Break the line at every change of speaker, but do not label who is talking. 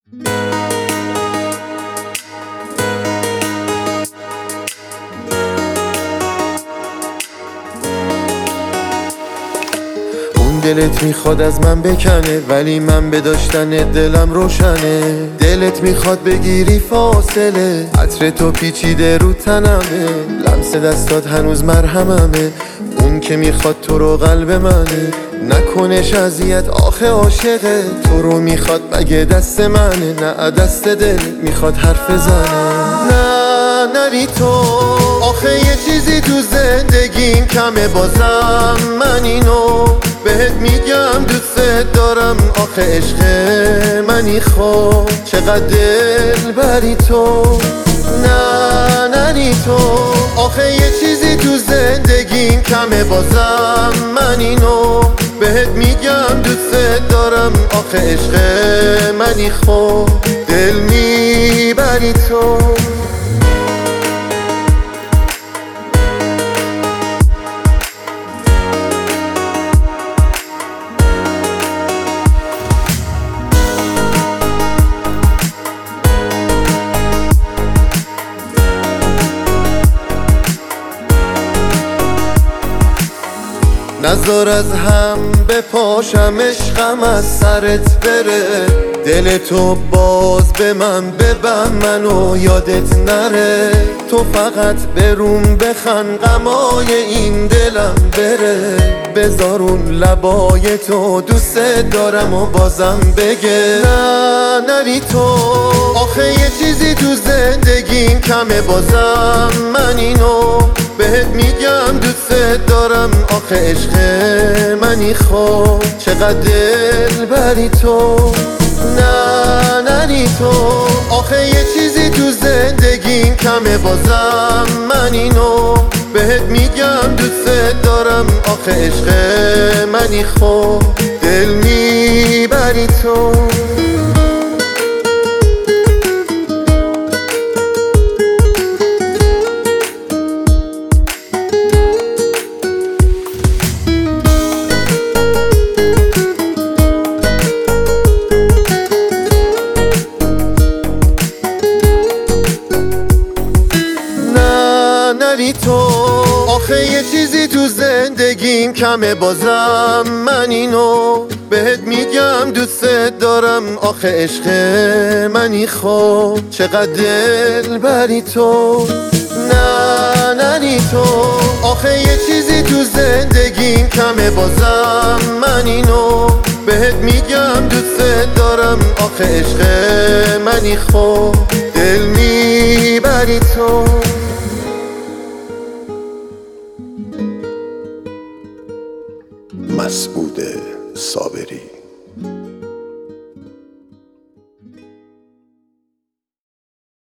دلت میخواد از من بکنه ولی من به داشتن دلم روشنه. دلت میخواد بگیری فاصله، عطر تو پیچیده رو تنمه، لمس دستات هنوز مرهممه. اون که میخواد تو رو قلب منه، نکنش اذیت آخه عاشقه. تو رو میخواد مگه دست منه، نه دست دل میخواد حرف زنه. نه نری تو، آخه یه چیزی تو زندگیم کمه، بازم من اینو بهت میگم دوست دارم. آخه عشق منی، خب چقدر دل بری تو. نه نری تو، آخه یه چیزی تو زندگیم کمه، بازم من اینو بهت میگم دوست دارم. آخه عشق منی، خب دل میبری تو. نذار از هم بپاشم، عشقم از سرت بره. دل تو باز به من ببند، منو یادت نره. تو فقط بروم بخند، غمای این دلم بره. بذار اون لبای تو دوست دارم و بازم بگه. نه نری تو، آخه یه چیزی تو زندگیم کمه، بازم من اینو بهت میگم دوست دارم. آخه عشق منی، خب چقدر دل بری تو. نه نری تو، آخه یه چیزی تو زندگیم کمه، بازم من اینو بهت میگم دوست دارم. آخه عشق منی، خب دل میبری تو. نری تو، آخه یه چیزی تو زندگیم کمه، بازم من اینو بهت میگم دوست دارم. آخه عشق منی، خب چقدر دل بری تو. نه نری تو، آخه یه چیزی تو زندگیم کمه، بازم من اینو بهت میگم دوست دارم. آخه عشق منی، خب دل میبری تو.
مسعود صابری.